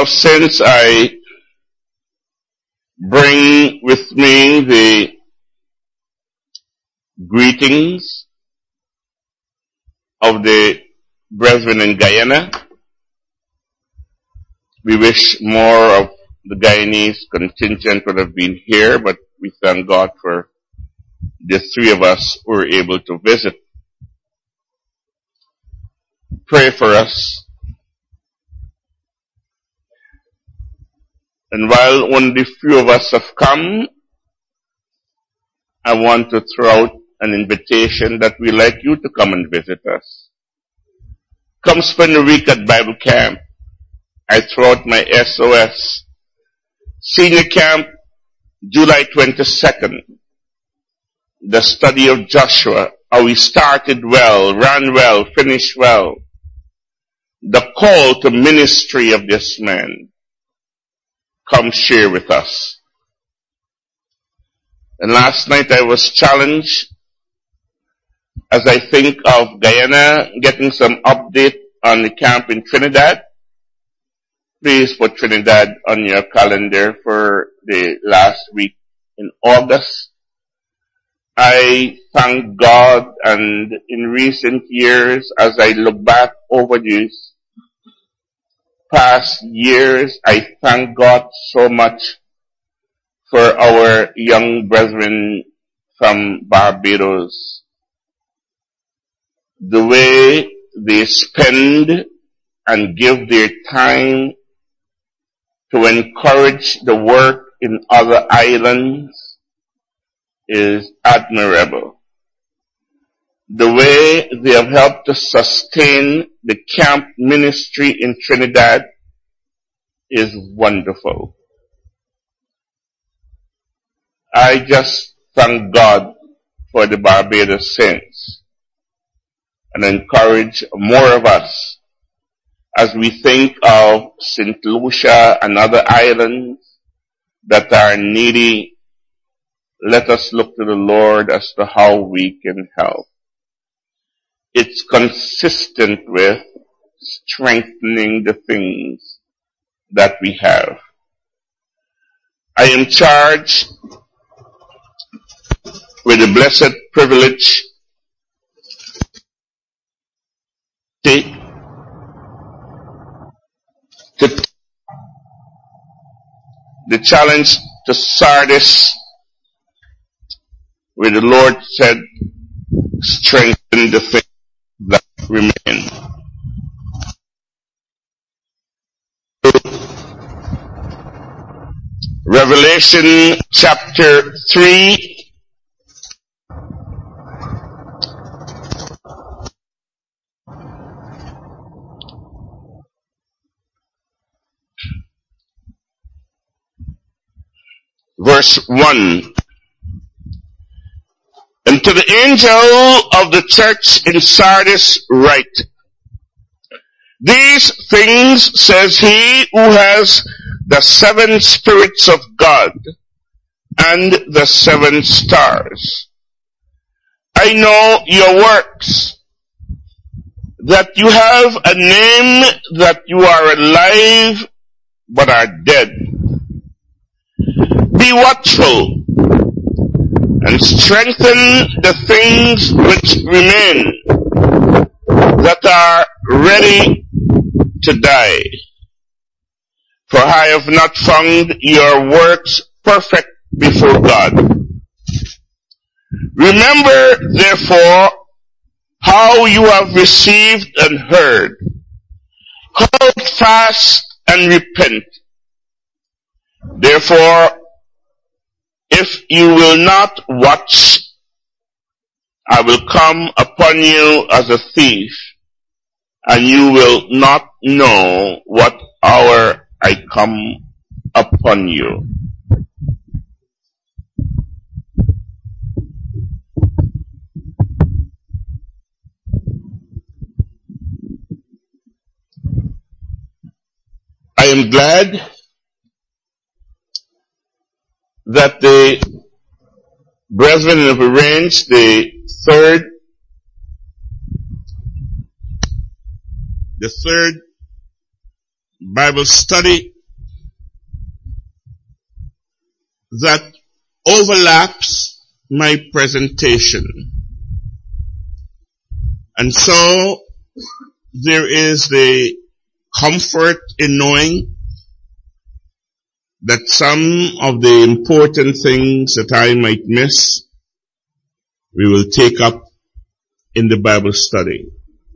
Now, since I bring with me the greetings of the brethren in Guyana, we wish more of the Guyanese contingent would have been here, but we thank God for the three of us who were able to visit. Pray for us. And while only few of us have come, I want to throw out an invitation that we'd like you to come and visit us. Come spend a week at Bible camp. I throw out my SOS. Senior camp, July 22nd. The study of Joshua, how he started well, ran well, finished well. The call to ministry of this man. Come share with us. And last night I was challenged as I think of Guyana getting some update on the camp in Trinidad. Please put Trinidad on your calendar for the last week in August. I thank God, and in recent years, as I look back over these past years, I thank God so much for our young brethren from Barbados. The way they spend and give their time to encourage the work in other islands is admirable. The way they have helped to sustain the camp ministry in Trinidad is wonderful. I just thank God for the Barbados saints and encourage more of us as we think of St. Lucia and other islands that are needy. Let us look to the Lord as to how we can help. It's consistent with strengthening the things that we have. I am charged with the blessed privilege to the challenge to Sardis, where the Lord said, strengthen the things that remain. Revelation chapter 3. Verse 1. And to the angel of the church in Sardis write, these things says he who has the 7 spirits of God and the 7 stars. I know your works, that you have a name, that you are alive, but are dead. Be watchful and strengthen the things which remain, that are ready to die. For I have not found your works perfect before God. Remember, therefore, how you have received and heard. Hold fast and repent. Therefore, if you will not watch, I will come upon you as a thief, and you will not know what hour I come upon you. I am glad that the brethren have arranged the third Bible study that overlaps my presentation. And so there is the comfort in knowing that some of the important things that I might miss, we will take up in the Bible study.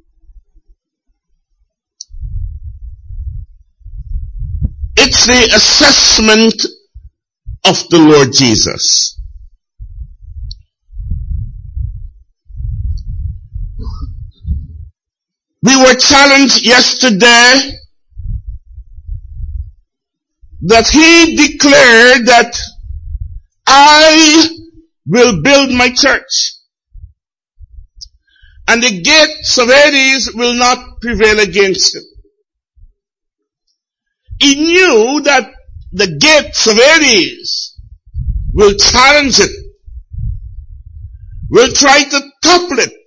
It's the assessment of the Lord Jesus. We were challenged yesterday that he declared that I will build my church, and the gates of Hades will not prevail against it. He knew that the gates of Hades will challenge it, will try to topple it.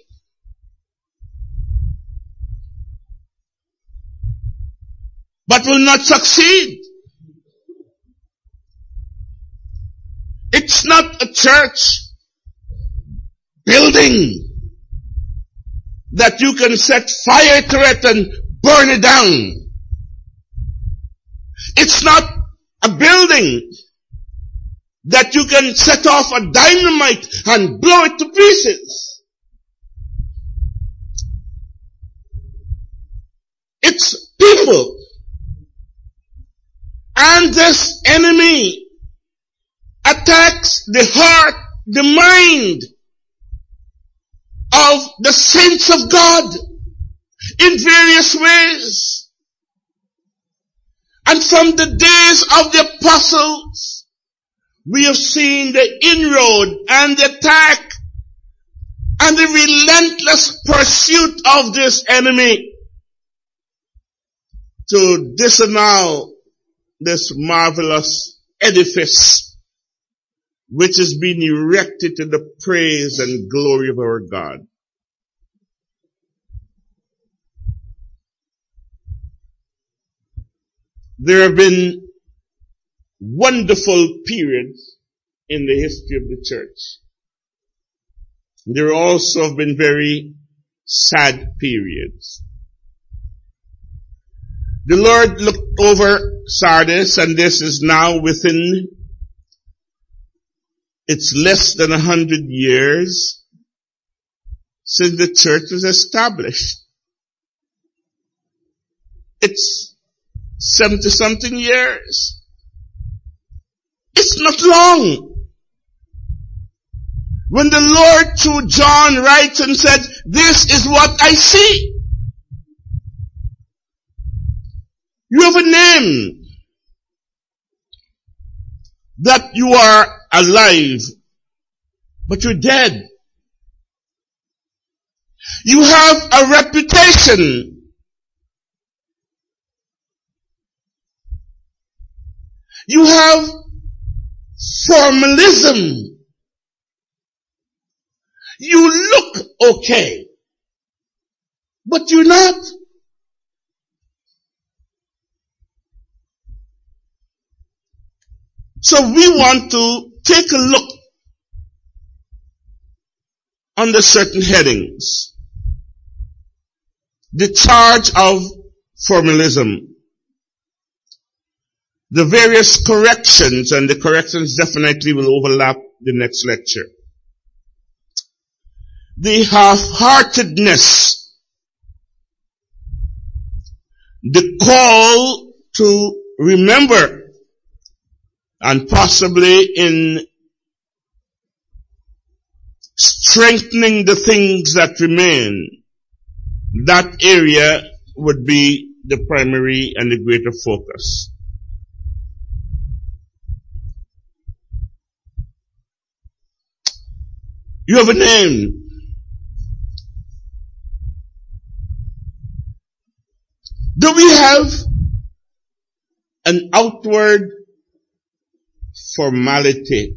But will not succeed. It's not a church building that you can set fire to it and burn it down. It's not a building that you can set off a dynamite and blow it to pieces. It's people. And this enemy attacks the heart, the mind of the saints of God in various ways. And from the days of the apostles, we have seen the inroad and the attack and the relentless pursuit of this enemy to disannul this marvelous edifice which has been erected to the praise and glory of our God. There have been wonderful periods in the history of the church. There also have been very sad periods. The Lord looked over Sardis, and this is now within, it's less than 100 years since the church was established. It's 70-something years. It's not long. When the Lord through John writes and said, "This is what I see." You have a name that you are alive, but you're dead. You have a reputation. You have formalism. You look okay, but you're not. So we want to take a look under certain headings. The charge of formalism. The various corrections, and the corrections definitely will overlap the next lecture. The half-heartedness. The call to remember, and possibly in strengthening the things that remain, that area would be the primary and the greater focus. You have a name. Do we have an outward formality?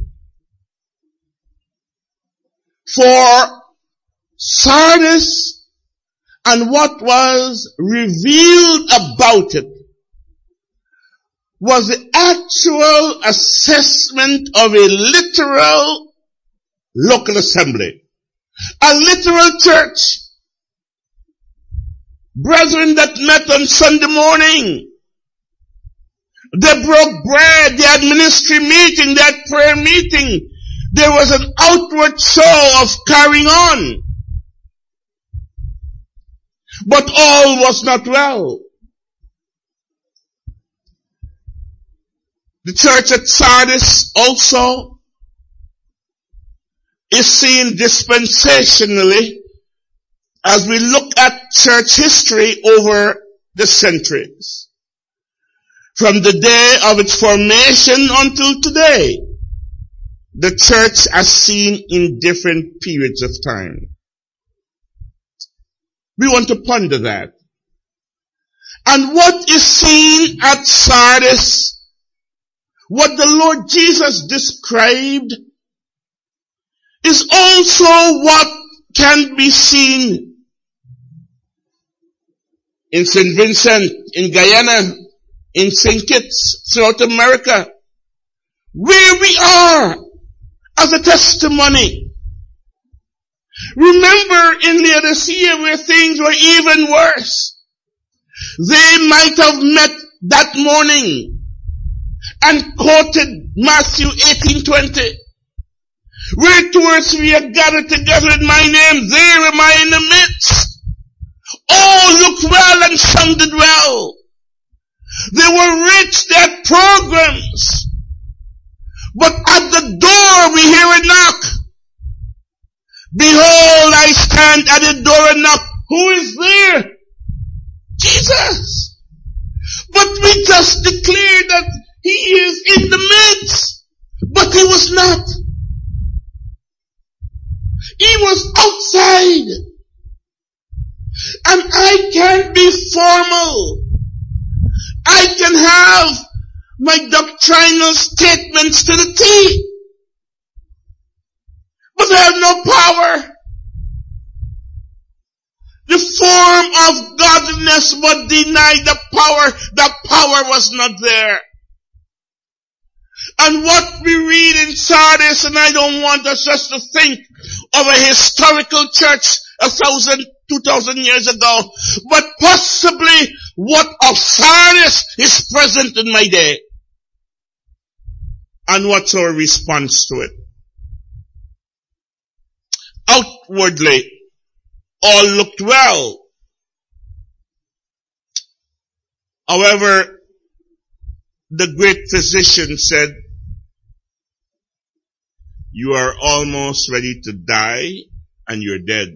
For Sardis and what was revealed about it was the factual assessment of a literal local assembly. A literal church. Brethren that met on Sunday morning. They broke bread, they had ministry meeting, they had prayer meeting. There was an outward show of carrying on. But all was not well. The church at Sardis also is seen dispensationally as we look at church history over the centuries. From the day of its formation until today, the church has seen in different periods of time. We want to ponder that. And what is seen at Sardis, what the Lord Jesus described, is also what can be seen in St. Vincent, in Guyana, in St. Kitts, South America, where we are as a testimony. Remember in Laodicea where things were even worse. They might have met that morning and quoted Matthew 18:20. Where two or three are gathered together in my name, there am I in the midst. All looked well and sounded well. They were rich, they had programs. But at the door we hear a knock. Behold, I stand at the door and knock. Who is there? Jesus. But we just declared that he is in the midst. But he was not. He was outside. And I can't be formal. I can have my doctrinal statements to the T. But I have no power. The form of godliness would deny the power. The power was not there. And what we read in Sardis, and I don't want us just to think of a historical church 1,000, 2,000 years ago, but possibly what of Sardis is present in my day. And what's our response to it? Outwardly, all looked well. However, the great physician said, you are almost ready to die and you're dead.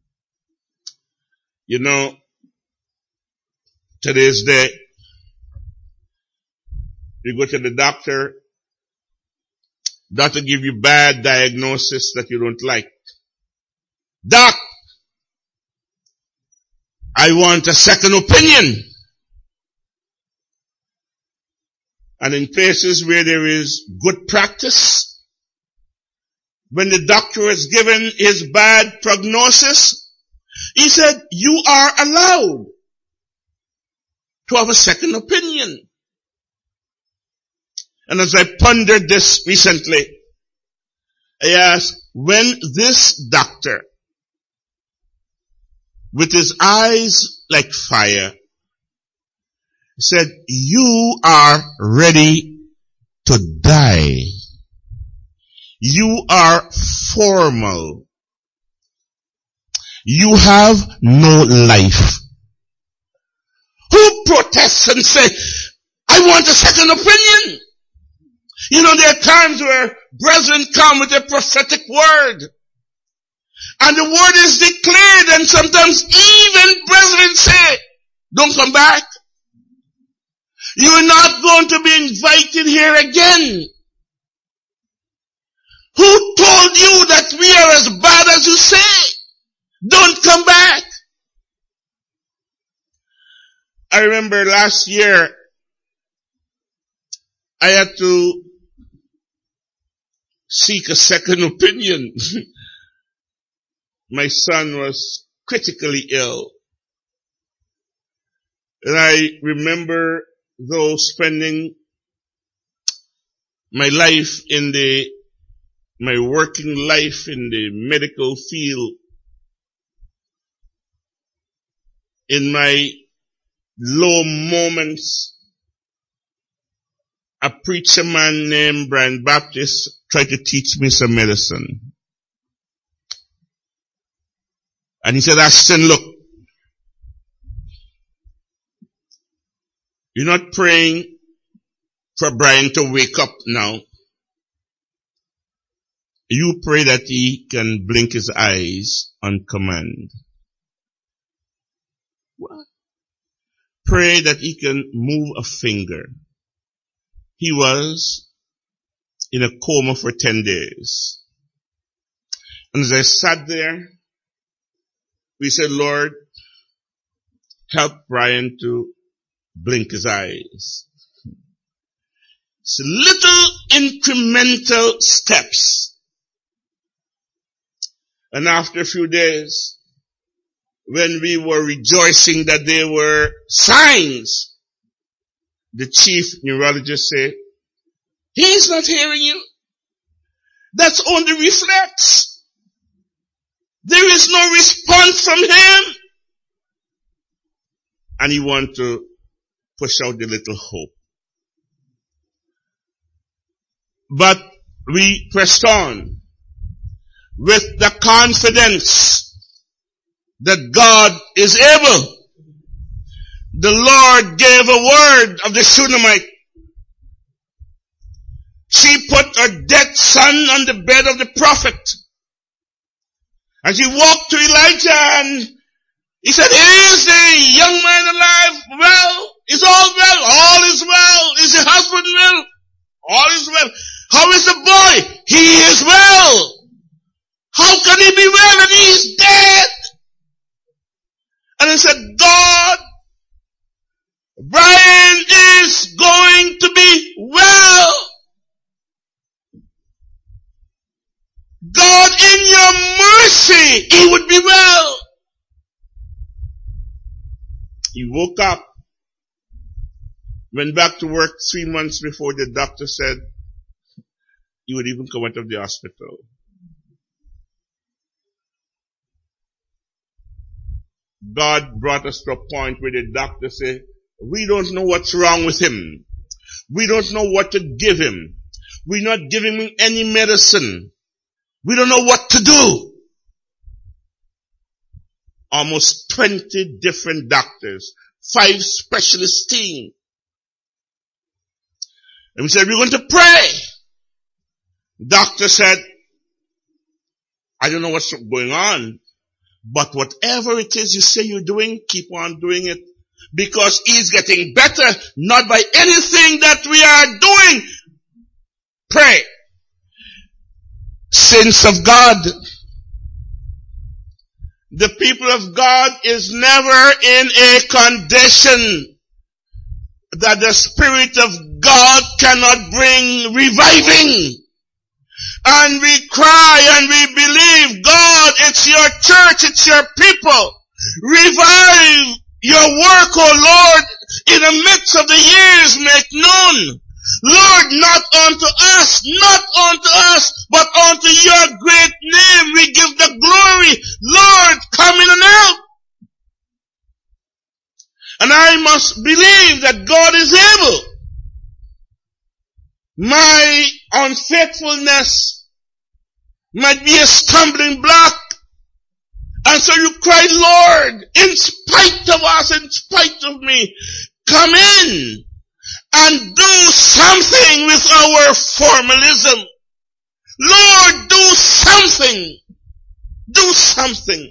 You know, today's day, you go to the doctor give you bad diagnosis that you don't like. Doc, I want a second opinion. And in places where there is good practice, when the doctor has given his bad prognosis, he said, you are allowed to have a second opinion. And as I pondered this recently, I asked, when this doctor, with his eyes like fire, said, you are ready to die. You are formal. You have no life. Who protests and say, I want a second opinion? You know, there are times where brethren come with a prophetic word. And the word is declared, and sometimes even brethren say, don't come back. You are not going to be invited here again. Who told you that we are as bad as you say? Don't come back. I remember last year, I had to seek a second opinion. My son was critically ill. And I remember though spending my working life in the medical field, in my low moments, a preacher man named Brian Baptist tried to teach me some medicine. And he said, Ashton, look, you're not praying for Brian to wake up now. You pray that he can blink his eyes on command. What? Pray that he can move a finger. He was in a coma for 10 days. And as I sat there, we said, Lord, help Brian to blink his eyes. It's little incremental steps. And after a few days, when we were rejoicing that there were signs, the chief neurologist said, he's not hearing you. That's only reflex. There is no response from him. And he wanted to push out the little hope. But we pressed on with the confidence that God is able. The Lord gave a word of the Shunammite. She put her dead son on the bed of the prophet. And she walked to Elijah and he said, is the young man alive? Well, is all well? All is well. Is the husband well? All is well. How is the boy? He is well. How can he be well and he is dead? And he said, God, Brian is going to be well. God, in your mercy, he would be well. He woke up, went back to work 3 months before the doctor said he would even come out of the hospital. God brought us to a point where the doctor said, we don't know what's wrong with him. We don't know what to give him. We're not giving him any medicine. We don't know what to do. Almost 20 different doctors, 5 specialist teams. And we said, we're going to pray. Doctor said, I don't know what's going on, but whatever it is you say you're doing, keep on doing it. Because he's getting better, not by anything that we are doing. Pray. Saints of God, the people of God is never in a condition that the Spirit of God cannot bring reviving. And we cry and we believe, God, it's your church, it's your people. Revive your work, O Lord, in the midst of the years make known. Lord, not unto us, but unto your great name we give the glory. Lord, come in and out. And I must believe that God is able. My unfaithfulness might be a stumbling block. And so you cry, Lord, in spite of us, in spite of me, come in and do something with our formalism. Lord, do something. Do something.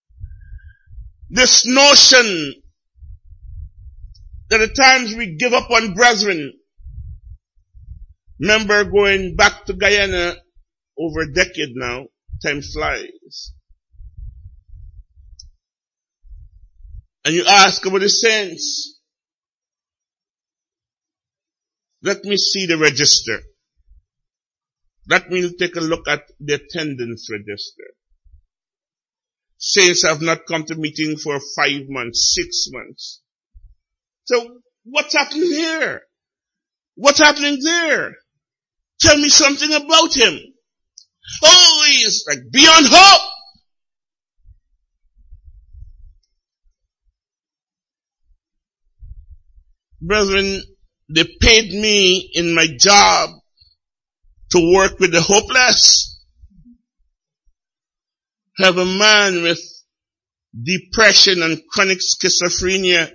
This notion that at times we give up on brethren. Remember going back to Guyana over a decade now, time flies. And you ask about the saints. Let me see the register. Let me take a look at the attendance register. Saints have not come to meeting for 5 months, 6 months. So what's happening here? What's happening there? tell me something about him. Oh, he's like beyond hope. Brethren, they paid me in my job to work with the hopeless. Have a man with depression and chronic schizophrenia,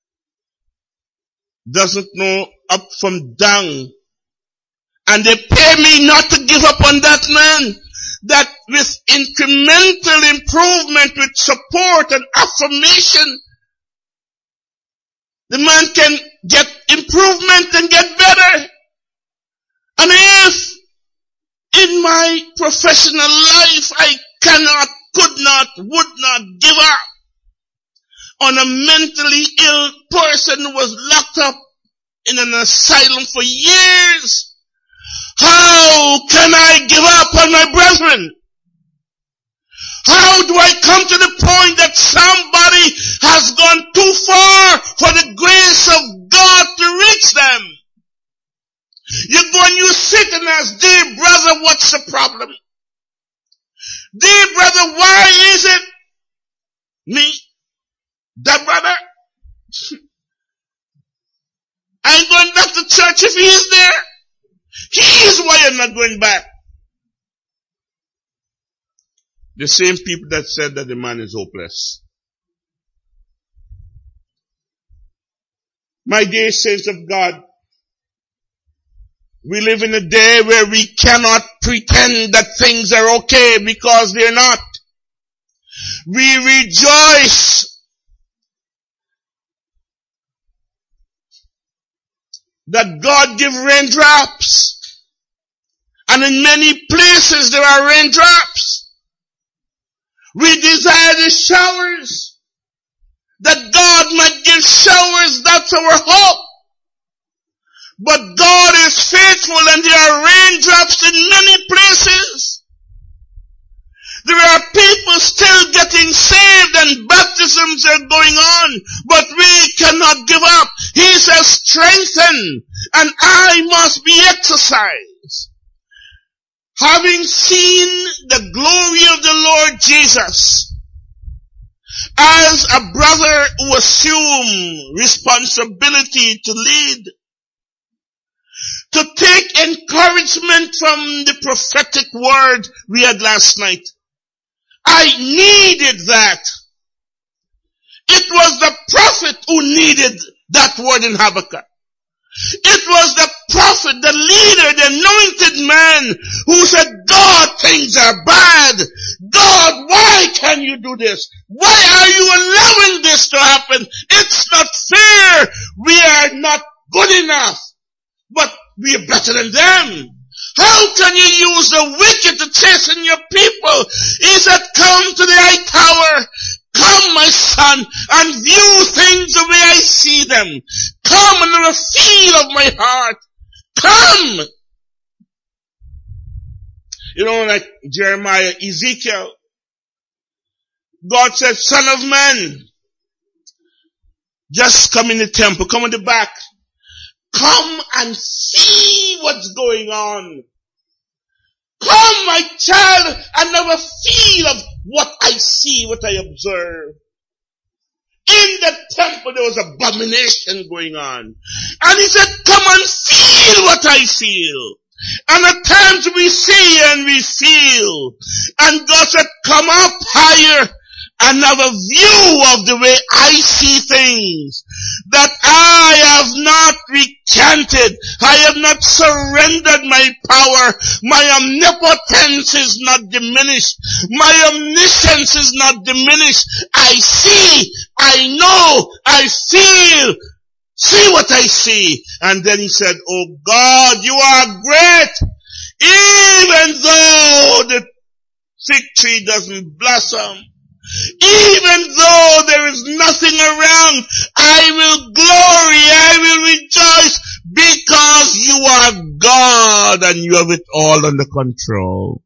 doesn't know up from down, and they pay me not to give up on that man, that with incremental improvement, with support and affirmation, the man can get improvement and get better. And if in my professional life I cannot, could not, would not give up on a mentally ill person who was locked up in an asylum for years, how can I give up on my brethren? How do I come to the point that somebody has gone too far for the grace of God to reach them? You go and you sit and ask, dear brother, what's the problem? Dear brother, why is it me? That brother? I ain't going back to church if he is there. He is why I'm not going back. The same people that said that the man is hopeless. My dear saints of God, we live in a day where we cannot pretend that things are okay because they're not. We rejoice that God give raindrops. And in many places there are raindrops. We desire the showers. That God might give showers, that's our hope. But God is faithful and there are raindrops in many places. There are people still getting saved and baptisms are going on, but we cannot give up. He says strengthen and I must be exercised. Having seen the glory of the Lord Jesus as a brother who assumed responsibility to lead, to take encouragement from the prophetic word we had last night, I needed that. It was the prophet who needed that word in Habakkuk. It was the prophet, the leader, the anointed man who said, God, things are bad. God, why can you do this? Why are you allowing this to happen? It's not fair. We are not good enough, but we are better than them. How can you use the wicked to chasten your people? He said, come to the high tower. Come, my son, and view things the way I see them. Come under the feel of my heart. Come. You know, like Jeremiah, Ezekiel, God said, son of man, just come in the temple, come in the back. Come and see what's going on. Come, my child, and have a feel of what I see, what I observe. In the temple there was abomination going on. And he said, come and feel what I feel. And at times we see and we feel. And God said, come up higher and have a view of the way I see things. That I have not recanted. I have not surrendered my power. My omnipotence is not diminished. My omniscience is not diminished. I see, I know, I feel. See what I see. And then he said, oh God, you are great. Even though the fig tree doesn't blossom, even though there is nothing around, I will glory, I will rejoice, because you are God and you have it all under control.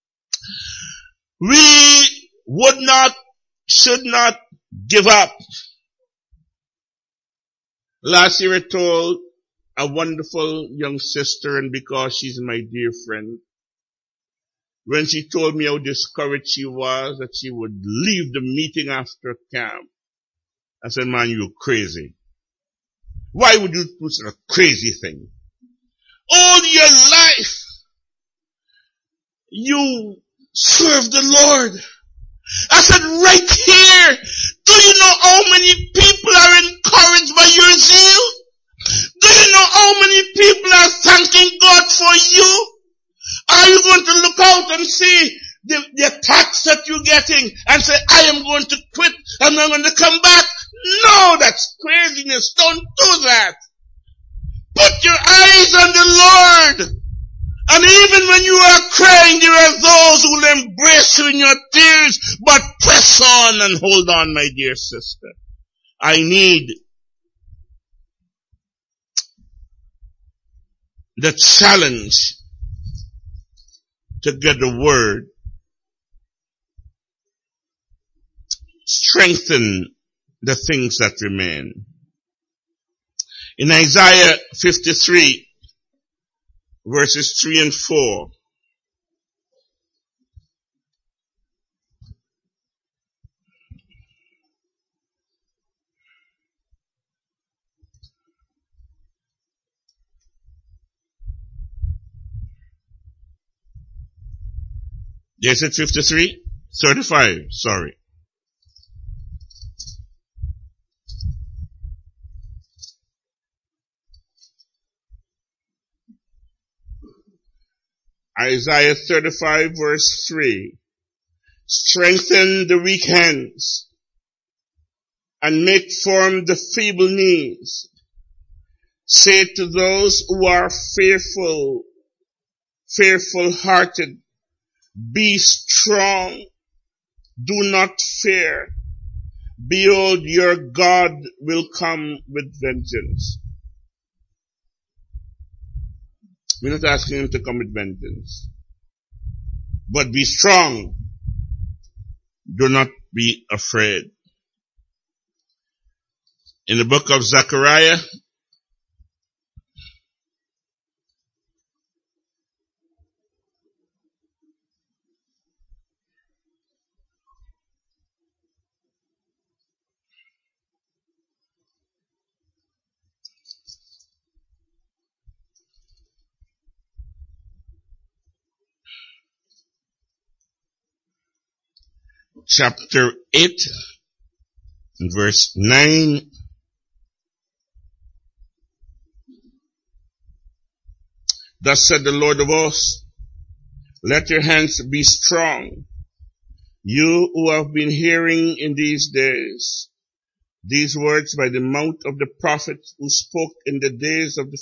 We would not, should not give up. Last year I told a wonderful young sister, and because she's my dear friend, when she told me how discouraged she was that she would leave the meeting after camp, I said, man, you're crazy. Why would you do such a crazy thing? All your life, you serve the Lord. I said, right here, do you know how many people are encouraged by your zeal? Do you know how many people are thanking God for you? Are you going to look out and see the attacks that you're getting and say, I am going to quit and I'm going to come back? No, that's craziness. Don't do that. Put your eyes on the Lord. And even when you are crying, there are those who will embrace you in your tears, but press on and hold on, my dear sister. I need the challenge to get the word. Strengthen the things that remain. In Isaiah 53, verses 3 and 4, is it 53? 35, sorry. Isaiah 35 verse 3. Strengthen the weak hands and make firm the feeble knees. Say to those who are fearful hearted, be strong, do not fear. Behold, your God will come with vengeance. We're not asking him to come with vengeance. But be strong. Do not be afraid. In the book of Zechariah, chapter 8, verse 9, thus said the Lord of hosts, let your hands be strong, you who have been hearing in these days these words by the mouth of the prophet who spoke in the days of the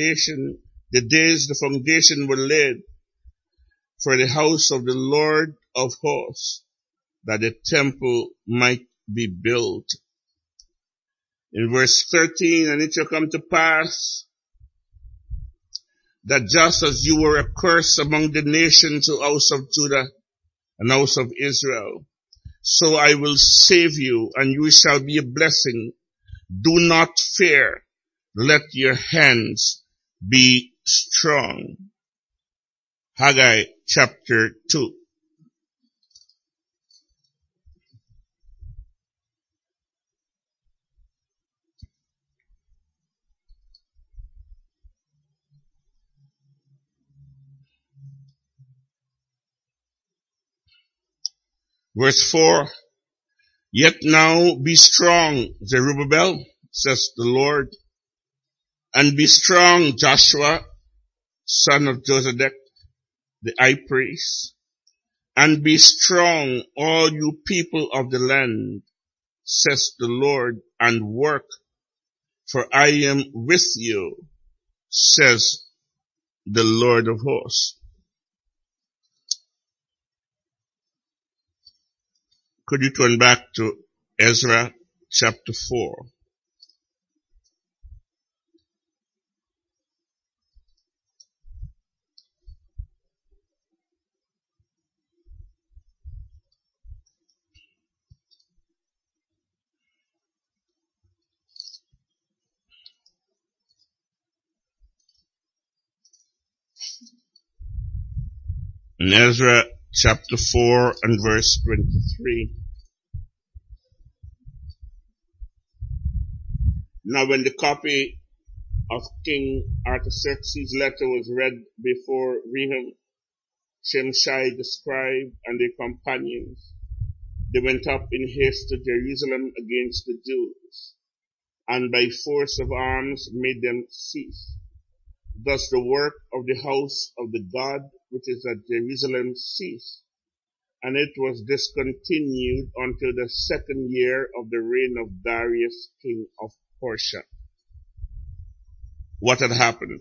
foundation were laid for the house of the Lord of hosts, that the temple might be built. In verse 13, and it shall come to pass that just as you were a curse among the nations, O house of Judah and house of Israel, so I will save you, and you shall be a blessing. Do not fear. Let your hands be strong. Haggai chapter 2. Verse 4, yet now be strong, Zerubbabel, says the Lord, and be strong, Joshua, son of Josedek, the high priest, and be strong, all you people of the land, says the Lord, and work, for I am with you, says the Lord of hosts. Could you turn back to Ezra chapter 4? In Ezra chapter 4 and verse 23. Now when the copy of King Artaxerxes' letter was read before Rehum, Shimshai the scribe and their companions, they went up in haste to Jerusalem against the Jews, and by force of arms made them cease. Thus the work of the house of the God which is at Jerusalem ceased, and it was discontinued until the 2nd year of the reign of Darius, king of Persia. What had happened?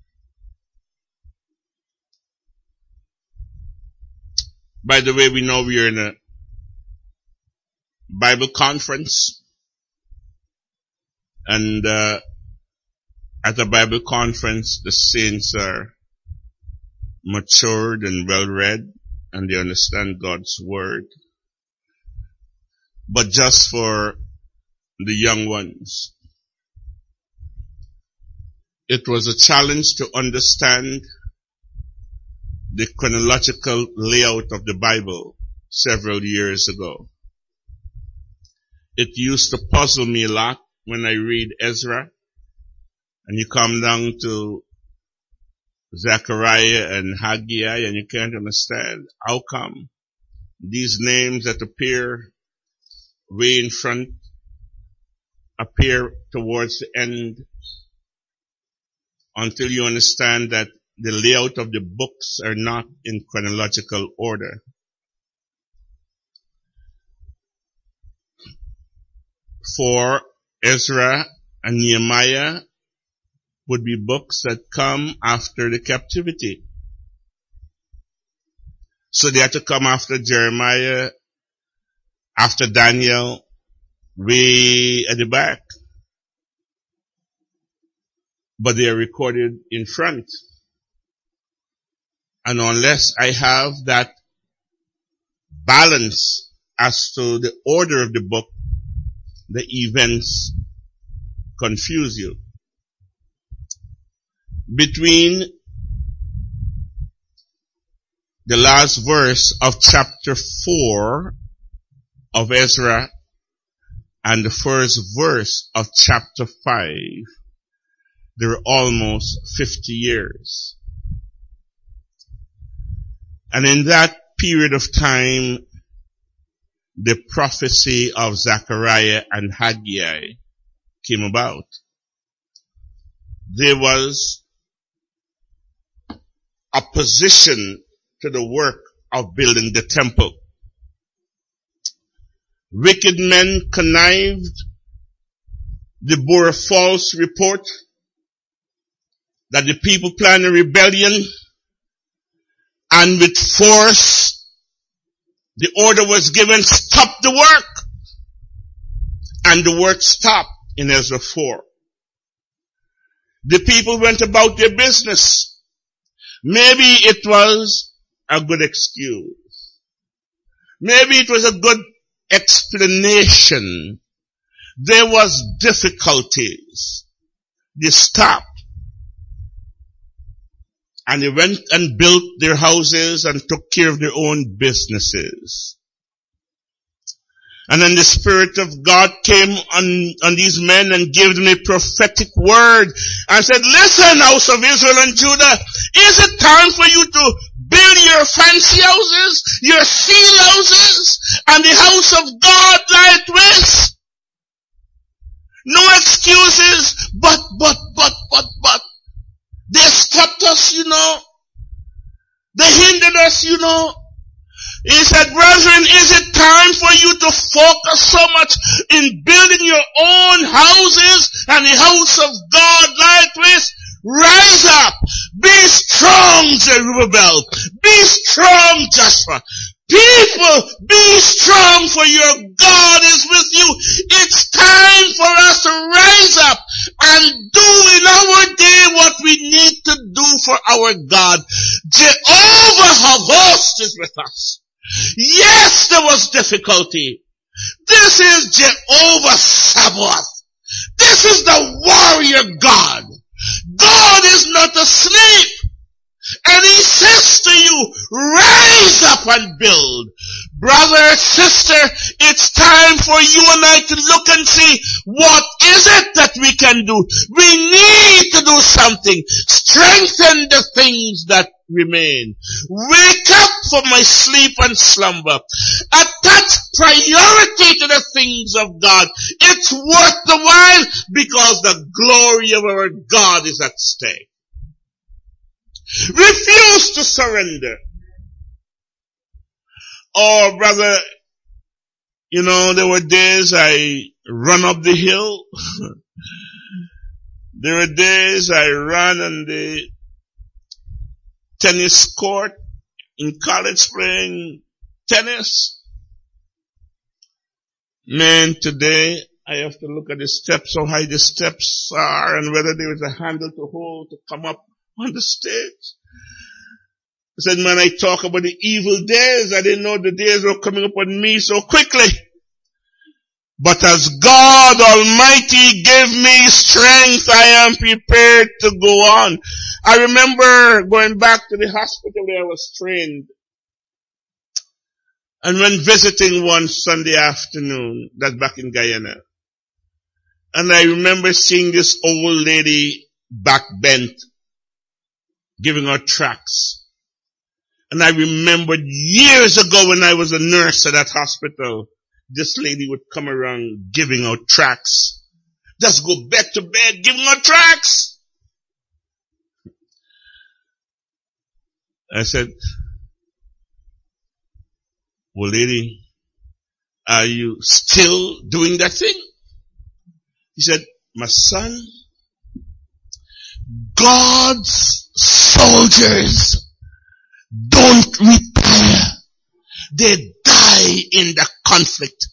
By the way, we know we are in a Bible conference, and at a Bible conference, the saints are matured and well-read, and they understand God's word. But just for the young ones, it was a challenge to understand the chronological layout of the Bible several years ago. It used to puzzle me a lot when I read Ezra, and you come down to Zechariah and Haggai, and you can't understand how come these names that appear way in front appear towards the end, until you understand that the layout of the books are not in chronological order. For Ezra and Nehemiah would be books that come after the captivity. So they had to come after Jeremiah, after Daniel, way at the back. But they are recorded in front. And unless I have that balance as to the order of the book, the events confuse you. Between the last verse of chapter 4 of Ezra and the first verse of chapter 5, there are almost 50 years. And in that period of time, the prophecy of Zechariah and Haggai came about. There was opposition to the work of building the temple. Wicked men connived. They bore a false report that the people planned a rebellion, and with force, the order was given, stop the work. And the work stopped in Ezra 4. The people went about their business. Maybe it was a good excuse. Maybe it was a good explanation. There was difficulties. They stopped. And they went and built their houses and took care of their own businesses. And then the Spirit of God came on these men and gave them a prophetic word and said, listen, house of Israel and Judah, is it time for you to build your fancy houses, your seal houses, and the house of God lie at waste? No excuses, but. They stopped us, They hindered us, He said, brethren, is it time for you to focus so much in building your own houses and the house of God likewise? Rise up. Be strong, Zerubbabel. Be strong, Joshua. People, be strong, for your God is with you. It's time for us to rise up and do in our day what we need to do for our God. Jehovah of hosts is with us. Yes, there was difficulty. This is Jehovah Sabaoth. This is the warrior God. God is not asleep. And he says to you, rise up and build. Brother, sister, it's time for you and I to look and see what is it that we can do. We need to do something. Strengthen the things that remain. Wake up from my sleep and slumber. Attach priority to the things of God. It's worth the while because the glory of our God is at stake. Refuse to surrender. Oh, brother, there were days I run up the hill. There were days I ran on the tennis court in college playing tennis. Man, today I have to look at the steps, how high the steps are, and whether there is a handle to hold to come up on the stage. I said, man, I talk about the evil days. I didn't know the days were coming upon me so quickly. But as God Almighty gave me strength, I am prepared to go on. I remember going back to the hospital where I was trained. And when visiting one Sunday afternoon, that's back in Guyana. And I remember seeing this old lady back bent, giving out tracts. And I remembered years ago when I was a nurse at that hospital, this lady would come around giving out tracts. Just go back to bed giving out tracts. I said, well, lady, are you still doing that thing? He said, my son, God's soldiers don't retire. They die in the conflict.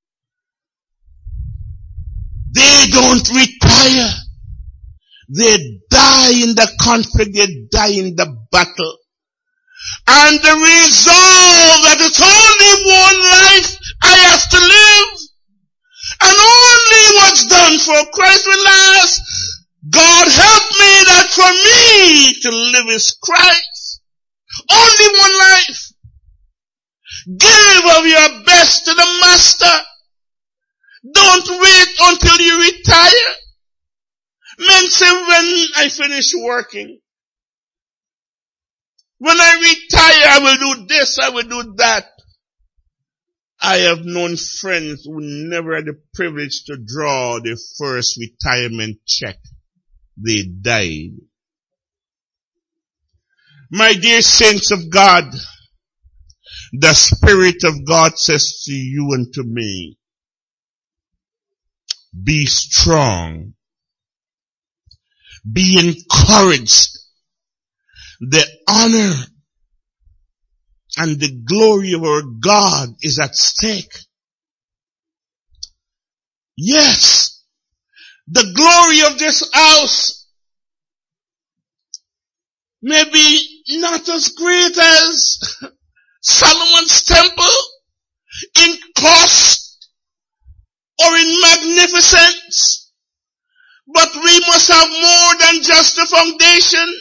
They don't retire. They die in the conflict. They die in the battle. And the resolve that it's only one life I have to live. And only what's done for Christ will last. God help me that for me to live is Christ. Only one life. Give of your best to the Master. Don't wait until you retire. Men say, when I finish working, when I retire, I will do this, I will do that. I have known friends who never had the privilege to draw their first retirement check. They died. My dear saints of God, the Spirit of God says to you and to me, be strong. Be encouraged. The honor and the glory of our God is at stake. Yes, the glory of this house may be not as great as Solomon's temple in cost or in magnificence, but we must have more than just a foundation.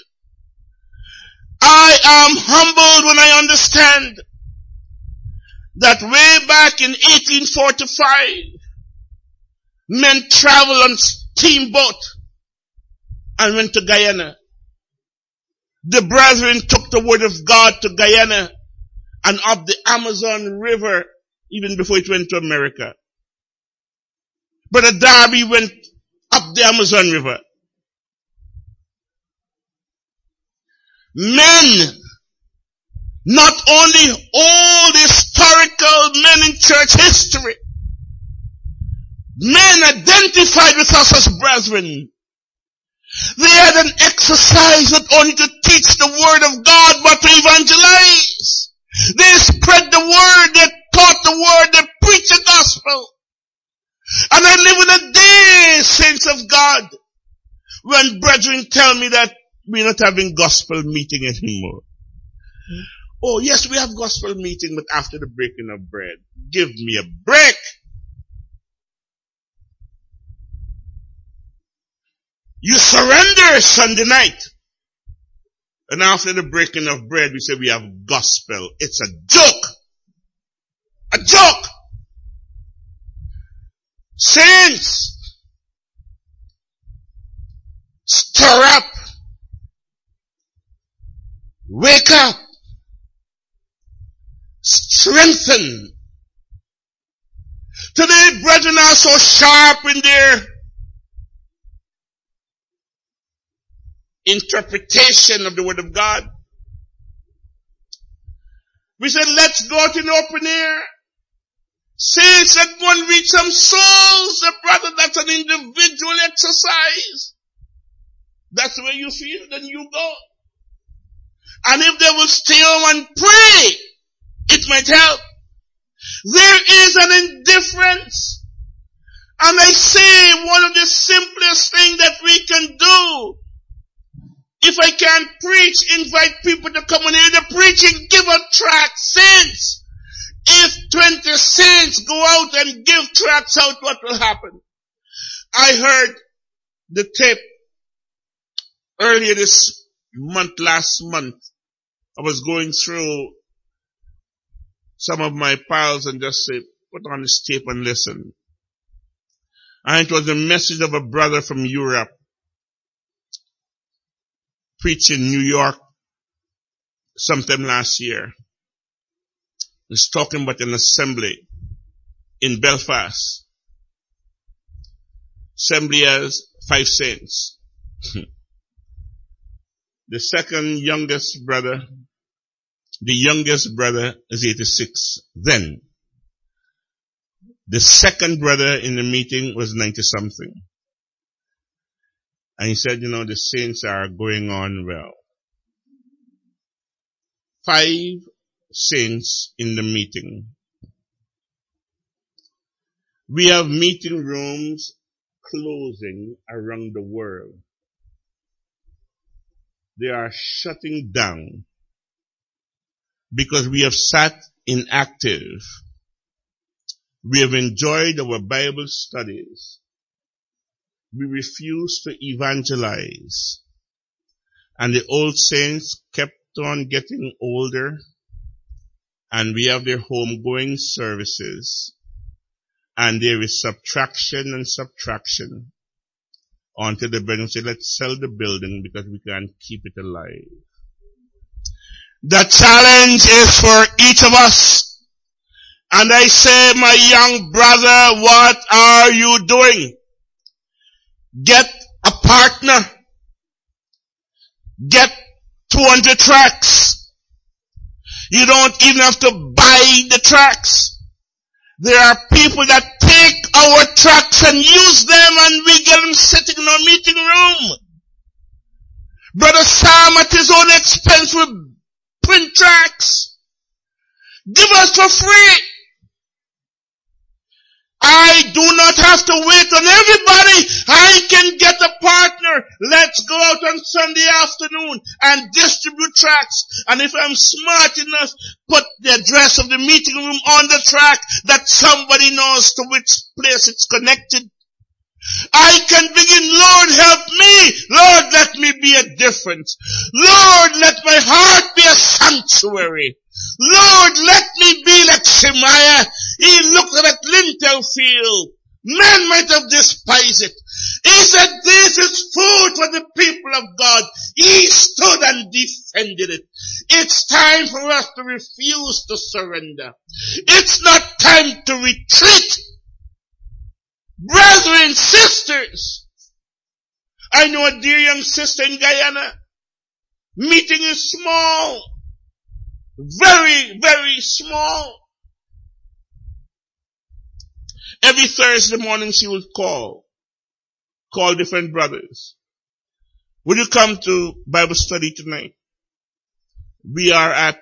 I am humbled when I understand that way back in 1845, men traveled on steamboat and went to Guyana. The brethren took the word of God to Guyana and up the Amazon River even before it went to America. Brother Darby went up the Amazon River. Men, not only old historical men in church history, men identified with us as brethren. They had an exercise not only to teach the word of God, but to evangelize. They spread the word, they taught the word, they preached the gospel. And I live in a day, saints of God, when brethren tell me that we're not having gospel meeting anymore. Oh yes, we have gospel meeting, but after the breaking of bread. Give me a break. You surrender Sunday night. And after the breaking of bread, we say we have gospel. It's a joke. A joke. Saints, stir up. Wake up. Strengthen. Today, brethren are so sharp in their interpretation of the Word of God. We said, let's go out in the open air. Saints, let's go and reach some souls. Brother, that's an individual exercise. That's the way you feel, then you go. And if they will stay home and pray, it might help. There is an indifference. And I say one of the simplest things that we can do, if I can't preach, invite people to come and hear the preaching, give a tract. Saints, if 20 saints go out and give tracts out, what will happen? I heard the tape earlier this month, last month. I was going through some of my files and just say, put on this tape and listen. And it was a message of a brother from Europe preaching in New York sometime last year. He's talking about an assembly in Belfast. Assembly has 5 saints. The second youngest brother, the youngest brother is 86 then. The second brother in the meeting was 90 something. And he said, the saints are going on well. 5 saints in the meeting. We have meeting rooms closing around the world. They are shutting down because we have sat inactive. We have enjoyed our Bible studies. We refuse to evangelize. And the old saints kept on getting older, and we have their homegoing services, and there is subtraction and subtraction until the brethren say, let's sell the building because we can't keep it alive. The challenge is for each of us. And I say, my young brother, what are you doing? Get a partner. Get 200 tracts. You don't even have to buy the tracts. There are people that take our tracts and use them, and we get them sitting in our meeting room. Brother Sam at his own expense will print tracts. Give us for free. I do not have to wait on everybody. I can get a partner. Let's go out on Sunday afternoon and distribute tracts. And if I'm smart enough, put the address of the meeting room on the tract that somebody knows to which place it's connected. I can begin, Lord, help me. Lord, let me be a difference. Lord, let my heart be a sanctuary. Lord, let me be like Shemaiah. He looked at that lintel field. Man might have despised it. He said, this is food for the people of God. He stood and defended it. It's time for us to refuse to surrender. It's not time to retreat. Brethren, sisters, I know a dear young sister in Guyana. Meeting is small. Very, very small. Every Thursday morning she would call different brothers. Would you come to Bible study tonight? We are at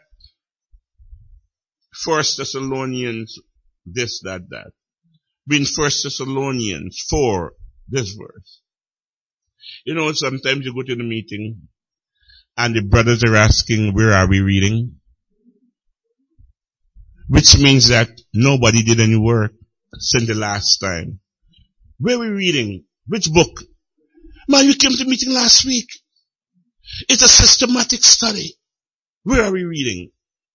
1 Thessalonians, this, that. We're in 1 Thessalonians 4, this verse. Sometimes you go to the meeting and the brothers are asking, where are we reading? Which means that nobody did any work since the last time. Where are we reading? Which book? Man, you came to the meeting last week. It's a systematic study. Where are we reading?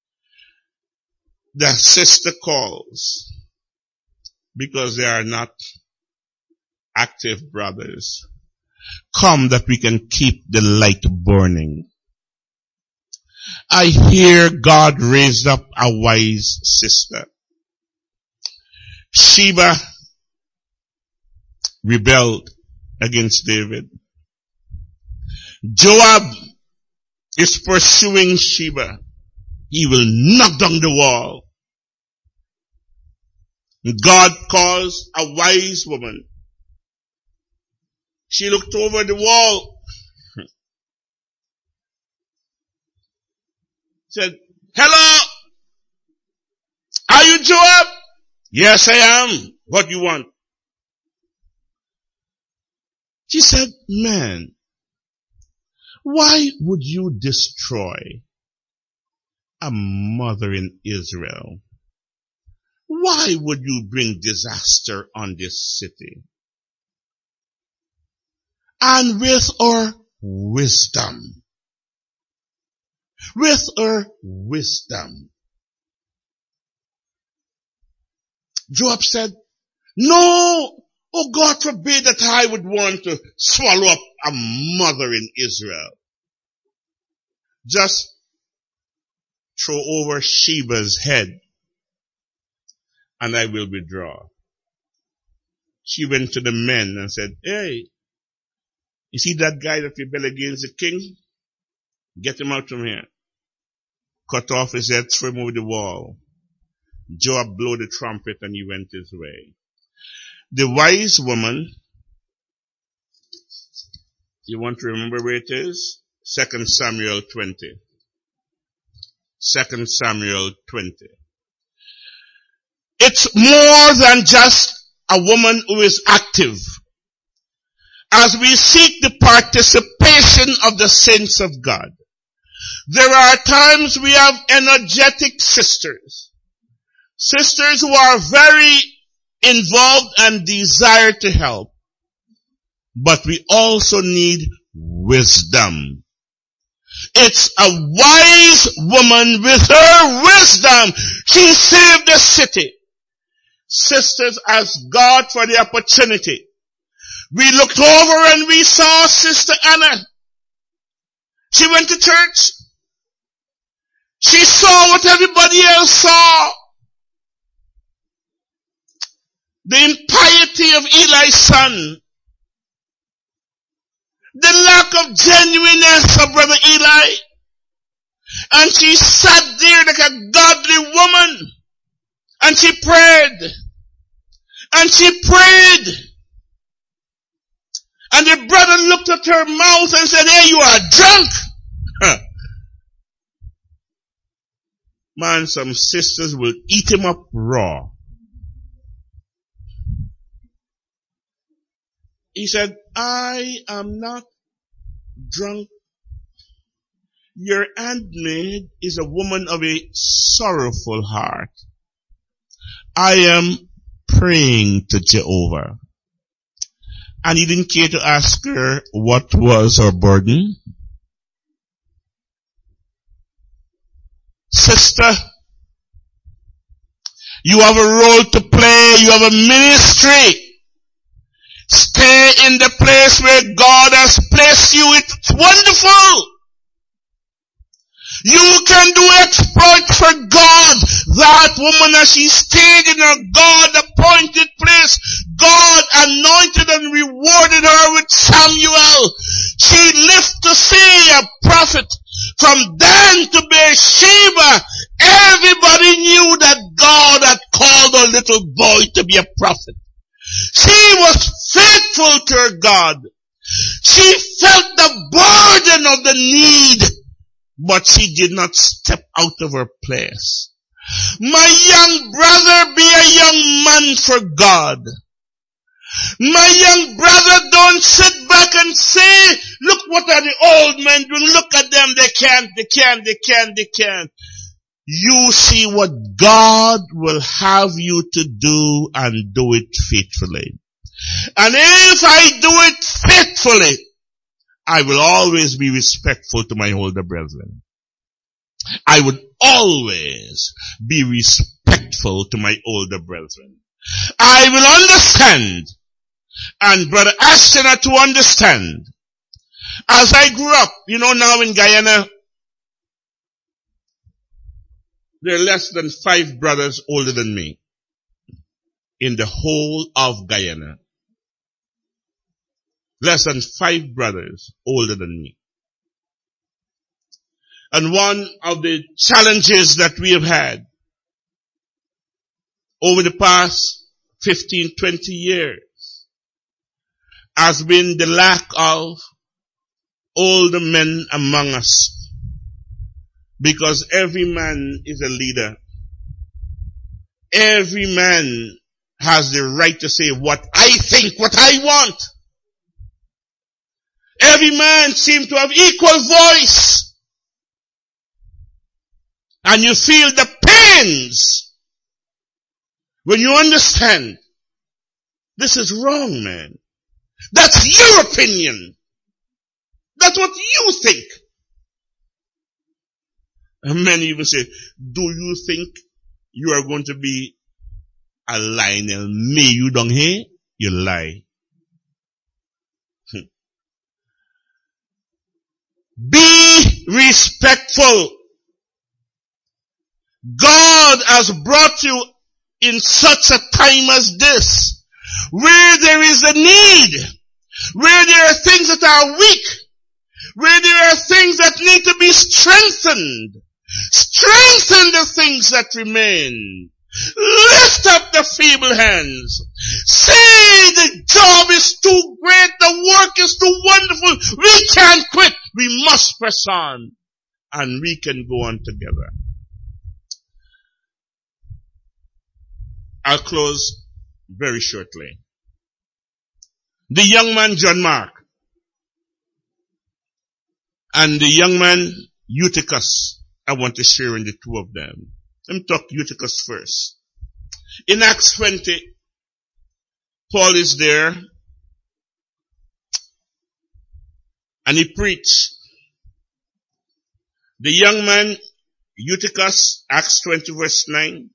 The sister calls because they are not active brothers. Come that we can keep the light burning. I hear God raised up a wise sister. Sheba rebelled against David. Joab is pursuing Sheba. He will knock down the wall. God calls a wise woman. She looked over the wall. Said, hello, are you Joab? Yes, I am. What do you want? She said, man, why would you destroy a mother in Israel? Why would you bring disaster on this city? And with her wisdom, Joab said, no, oh God forbid that I would want to swallow up a mother in Israel. Just throw over Sheba's head and I will withdraw. She went to the men and said, hey, you see that guy that rebelled against the king? Get him out from here. Cut off his head, throw him over the wall. Joab blew the trumpet and he went his way. The wise woman, you want to remember where it is? 2 Samuel 20. 2 Samuel 20. It's more than just a woman who is active. As we seek the participation of the saints of God, there are times we have energetic sisters. Sisters who are very involved and desire to help. But we also need wisdom. It's a wise woman with her wisdom. She saved the city. Sisters asked God for the opportunity. We looked over and we saw Sister Anna. She went to church. She saw what everybody else saw. The impiety of Eli's son. The lack of genuineness of Brother Eli. And she sat there like a godly woman. And she prayed. And she prayed. And the brother looked at her mouth and said, hey, you are drunk. Man, some sisters will eat him up raw. He said, I am not drunk. Your handmaid is a woman of a sorrowful heart. I am praying to Jehovah. And he didn't care to ask her what was her burden. Sister, you have a role to play. You have a ministry. Stay in the place where God has placed you. It's wonderful. You can do exploits for God. That woman, as she stayed in her God-appointed place, God anointed and rewarded her with Samuel. She lived to see a prophet. From Dan to Beersheba, everybody knew that God had called a little boy to be a prophet. She was faithful to her God. She felt the burden of the need, but she did not step out of her place. My young brother, be a young man for God. My young brother, don't sit back and say, look what are the old men doing. Look at them. They can't. You see what God will have you to do and do it faithfully. And if I do it faithfully, I will always be respectful to my older brethren. I would always be respectful to my older brethren. I will understand, and Brother Ashton had to understand. As I grew up, now in Guyana, there are less than 5 brothers older than me in the whole of Guyana. Less than 5 brothers older than me. And one of the challenges that we have had over the past 15, 20 years has been the lack of older men among us. Because every man is a leader. Every man has the right to say what I think, what I want. Every man seems to have equal voice. And you feel the pains when you understand this is wrong, man. That's your opinion. That's what you think. And many even say, do you think you are going to be a Lionel May? You don't hear? You lie. Be respectful. God has brought you in such a time as this, where there is a need, where there are things that are weak, where there are things that need to be strengthened. Strengthen the things that remain. Lift up the feeble hands. Say the job is too great, the work is too wonderful, we can't quit. We must press on, and we can go on together. I'll close very shortly. The young man John Mark and the young man Eutychus, I want to share in the two of them. Let me talk Eutychus first. In Acts 20, Paul is there and he preached. The young man Eutychus, Acts 20 verse 9.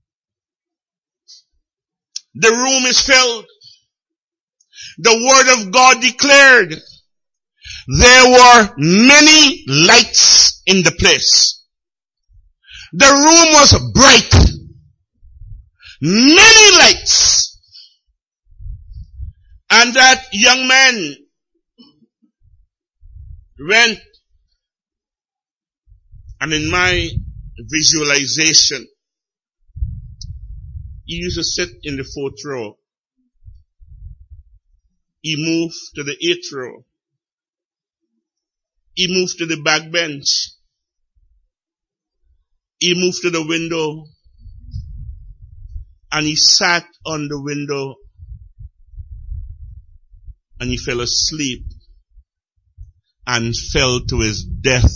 The room is filled. The word of God declared. There were many lights in the place. The room was bright. Many lights. And that young man went, and in my visualization, he used to sit in the 4th row. He moved to the 8th row. He moved to the back bench. He moved to the window. And he sat on the window. And he fell asleep. And fell to his death.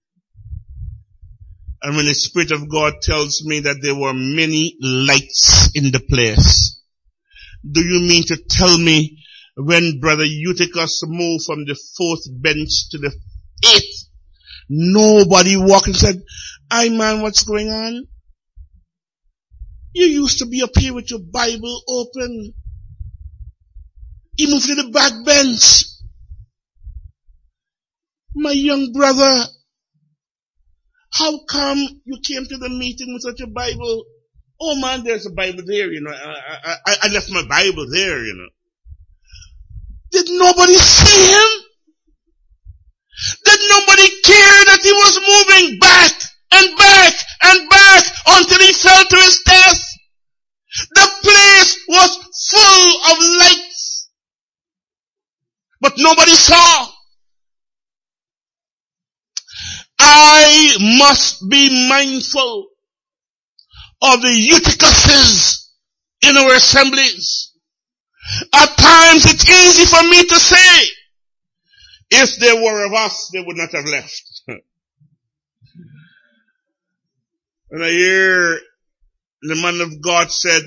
And when the Spirit of God tells me that there were many lights in the place, do you mean to tell me when Brother Eutychus moved from the 4th bench to the 8th, nobody walked and said, "Aye man, what's going on? You used to be up here with your Bible open." He moved to the back bench. "My young brother, how come you came to the meeting without your Bible?" "Oh man, there's a Bible there, I left my Bible there, Did nobody see him? Did nobody care that he was moving back and back and back until he fell to his death? The place was full of lights. But nobody saw. I must be mindful of the Eutychuses in our assemblies. At times it's easy for me to say, if there were of us, they would not have left. And I hear the man of God said,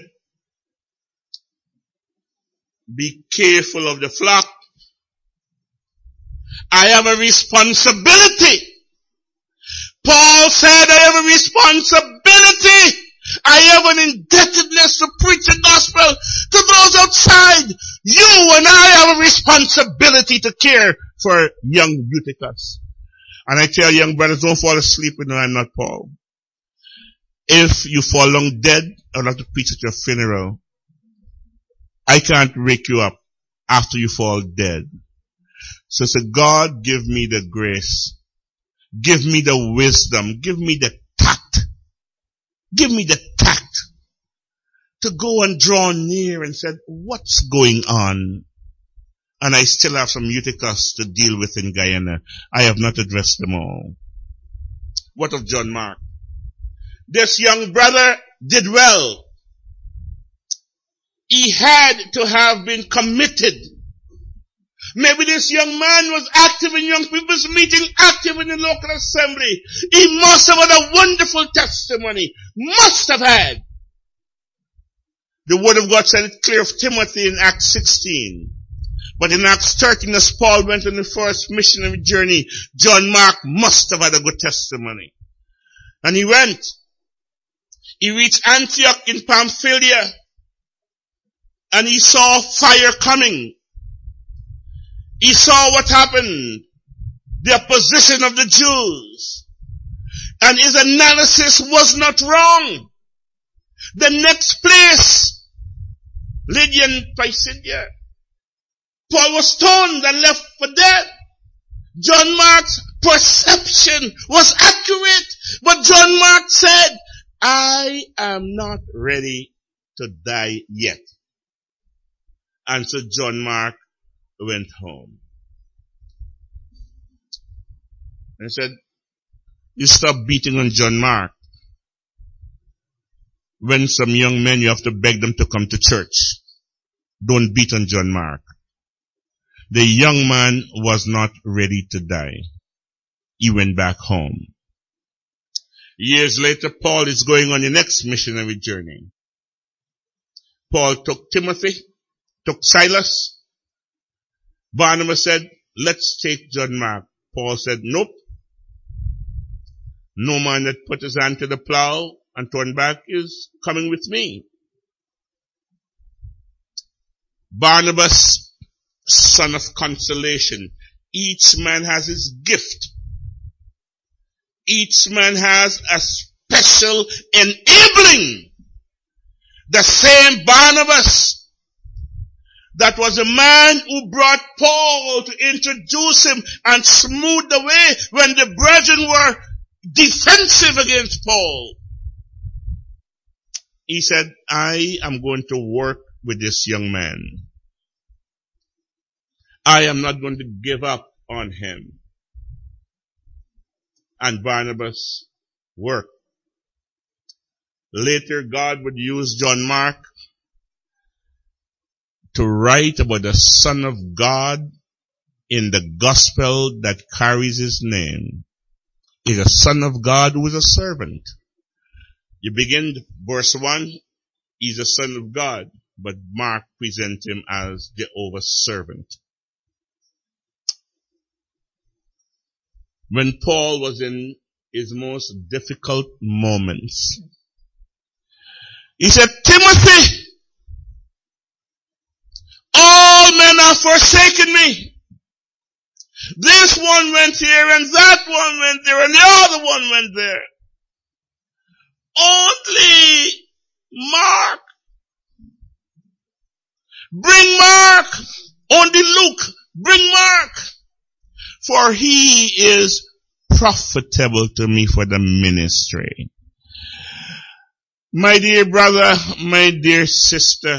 be careful of the flock. I have a responsibility. Paul said, I have a responsibility. I have an indebtedness to preach the gospel to those outside. You and I have a responsibility to care for young Eutychus. And I tell young brothers, don't fall asleep when I'm not Paul. If you fall long dead, I would have to preach at your funeral. I can't wake you up after you fall dead. So say, God, give me the grace. Give me the wisdom. Give me the tact. Give me the tact to go and draw near and said, what's going on? And I still have some Eutychus to deal with in Guyana. I have not addressed them all. What of John Mark? This young brother did well. He had to have been committed. Maybe this young man was active in young people's meeting, active in the local assembly. He must have had a wonderful testimony. Must have had. The word of God said it clear of Timothy in Acts 16. But in Acts 13, as Paul went on the first missionary journey, John Mark must have had a good testimony. And he went. He reached Antioch in Pamphylia. And he saw fire coming. He saw what happened. The opposition of the Jews. And his analysis was not wrong. The next place, Lydia and Pisidia. Paul was stoned and left for dead. John Mark's perception was accurate. But John Mark said, I am not ready to die yet. And so John Mark went home. And said, you stop beating on John Mark. When some young men, you have to beg them to come to church. Don't beat on John Mark. The young man was not ready to die. He went back home. Years later, Paul is going on the next missionary journey. Paul took Timothy, took Silas. Barnabas said, let's take John Mark. Paul said, nope. No man that put his hand to the plow and turned back is coming with me. Barnabas, son of consolation. Each man has his gift. Each man has a special enabling. The same Barnabas that was a man who brought Paul to introduce him and smooth the way when the brethren were defensive against Paul. He said, I am going to work with this young man. I am not going to give up on him. And Barnabas worked. Later, God would use John Mark to write about the Son of God in the gospel that carries his name. He's a Son of God who is a servant. You begin verse 1, he's a Son of God, but Mark presents him as Jehovah's servant. When Paul was in his most difficult moments, he said, Timothy, all men have forsaken me. This one went here and that one went there and the other one went there. Only Mark. Bring Mark. Only Luke. Bring Mark. For he is profitable to me for the ministry. My dear brother, my dear sister,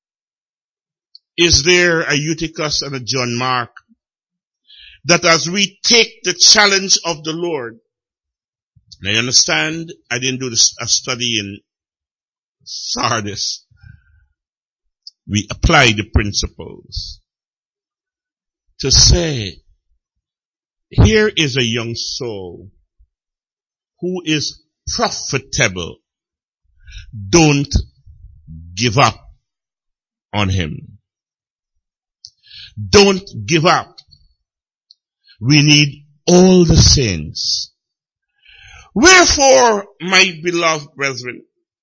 is there a Eutychus and a John Mark that as we take the challenge of the Lord, and I understand I didn't do a study in Sardis, we apply the principles to say, here is a young soul who is profitable. Don't give up on him. Don't give up. We need all the saints. Wherefore, my beloved brethren,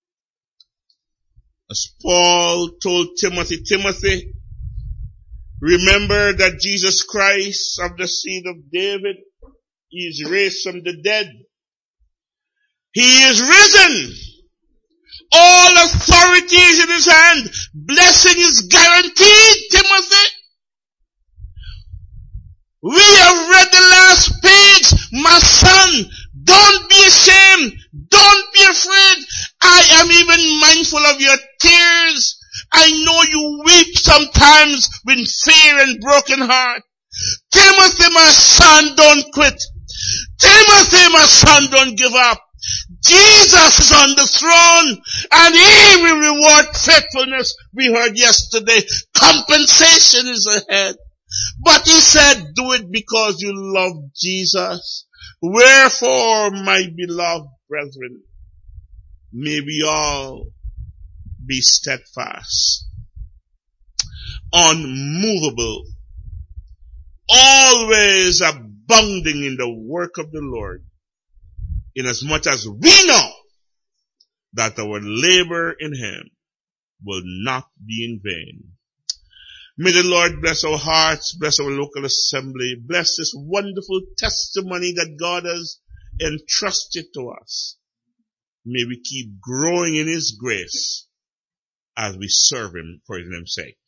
as Paul told Timothy, remember that Jesus Christ of the seed of David is raised from the dead. He is risen. All authority is in his hand. Blessing is guaranteed, Timothy. We have read the last page. My son, don't be ashamed. Don't be afraid. I am even mindful of your tears. I know you weep sometimes with fear and broken heart. Timothy, my son, don't quit. Timothy, my son, don't give up. Jesus is on the throne and he will reward faithfulness. We heard yesterday, compensation is ahead. But he said, do it because you love Jesus. Wherefore, my beloved brethren, may we all be steadfast, unmovable, always abounding in the work of the Lord, inasmuch as we know that our labor in him will not be in vain. May the Lord bless our hearts, bless our local assembly, bless this wonderful testimony that God has entrusted to us. May we keep growing in his grace as we serve him for his name's sake.